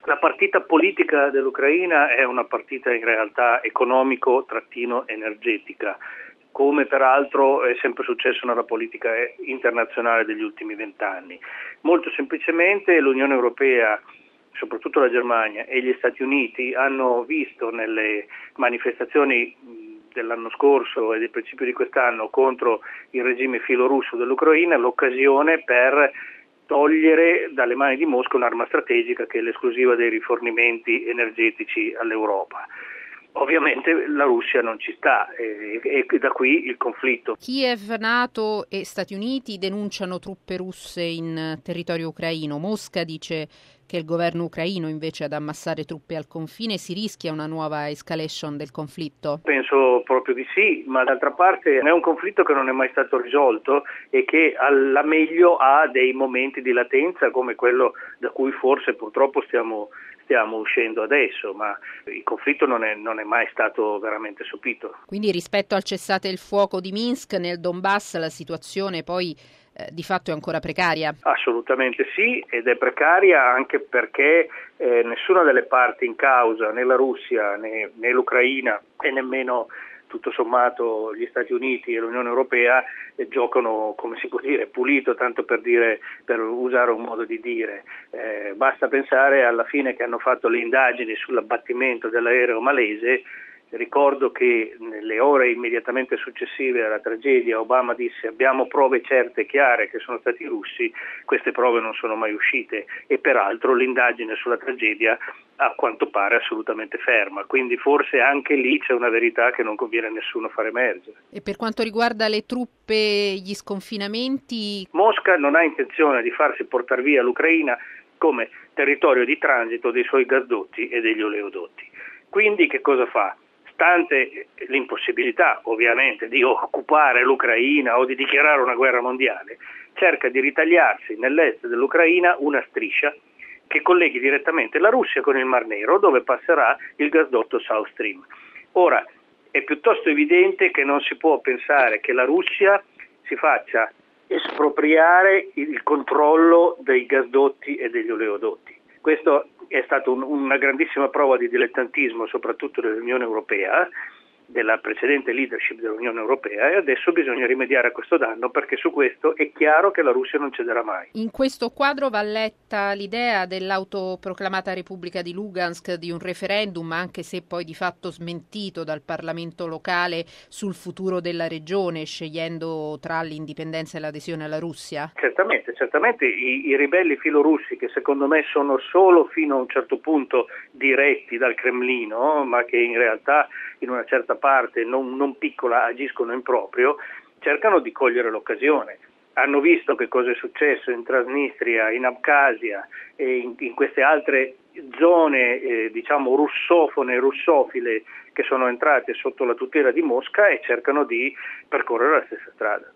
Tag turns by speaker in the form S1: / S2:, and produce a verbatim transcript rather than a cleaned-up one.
S1: La partita politica dell'Ucraina è una partita in realtà economico-energetica, come peraltro è sempre successo nella politica internazionale degli ultimi vent'anni. Molto semplicemente l'Unione Europea, soprattutto la Germania e gli Stati Uniti, hanno visto nelle manifestazioni dell'anno scorso e del principio di quest'anno contro il regime filorusso dell'Ucraina l'occasione per togliere dalle mani di Mosca un'arma strategica che è l'esclusiva dei rifornimenti energetici all'Europa. Ovviamente la Russia non ci sta e, e da qui il conflitto.
S2: Kiev, NATO e Stati Uniti denunciano truppe russe in territorio ucraino. Mosca dice che il governo ucraino invece ad ammassare truppe al confine. Si rischia una nuova escalation del conflitto?
S1: Penso proprio di sì, ma d'altra parte è un conflitto che non è mai stato risolto e che alla meglio ha dei momenti di latenza come quello da cui forse purtroppo stiamo stiamo uscendo adesso, ma il conflitto non è, non è mai stato veramente sopito.
S2: Quindi rispetto al cessate il fuoco di Minsk nel Donbass la situazione poi eh, di fatto è ancora precaria?
S1: Assolutamente sì, ed è precaria anche perché eh, nessuna delle parti in causa, né la Russia né, né l'Ucraina e nemmeno tutto sommato gli Stati Uniti e l'Unione Europea eh, giocano, come si può dire, pulito, tanto per dire, per usare un modo di dire. Eh, basta pensare alla fine che hanno fatto le indagini sull'abbattimento dell'aereo malese. Ricordo che nelle ore immediatamente successive alla tragedia Obama disse: abbiamo prove certe e chiare che sono stati i russi. Queste prove non sono mai uscite e peraltro l'indagine sulla tragedia a quanto pare assolutamente ferma, quindi forse anche lì c'è una verità che non conviene a nessuno far emergere.
S2: E per quanto riguarda le truppe, gli sconfinamenti?
S1: Mosca non ha intenzione di farsi portare via l'Ucraina come territorio di transito dei suoi gasdotti e degli oleodotti. Quindi che cosa fa? Stante l'impossibilità ovviamente di occupare l'Ucraina o di dichiarare una guerra mondiale, cerca di ritagliarsi nell'est dell'Ucraina una striscia che colleghi direttamente la Russia con il Mar Nero, dove passerà il gasdotto South Stream. Ora, è piuttosto evidente che non si può pensare che la Russia si faccia espropriare il controllo dei gasdotti e degli oleodotti. Questo è stata un, una grandissima prova di dilettantismo, soprattutto dell'Unione Europea, della precedente leadership dell'Unione Europea, e adesso bisogna rimediare a questo danno perché su questo è chiaro che la Russia non cederà mai.
S2: In questo quadro va letta l'idea dell'autoproclamata Repubblica di Lugansk di un referendum, anche se poi di fatto smentito dal Parlamento locale, sul futuro della regione, scegliendo tra l'indipendenza e l'adesione alla Russia?
S1: Certamente, certamente i, i ribelli filorussi, che secondo me sono solo fino a un certo punto diretti dal Cremlino, ma che in realtà in una certa parte non, non piccola agiscono in proprio, cercano di cogliere l'occasione. Hanno visto che cosa è successo in Transnistria, in Abkhazia e in, in queste altre zone eh, diciamo russofone, russofile che sono entrate sotto la tutela di Mosca e cercano di percorrere la stessa strada.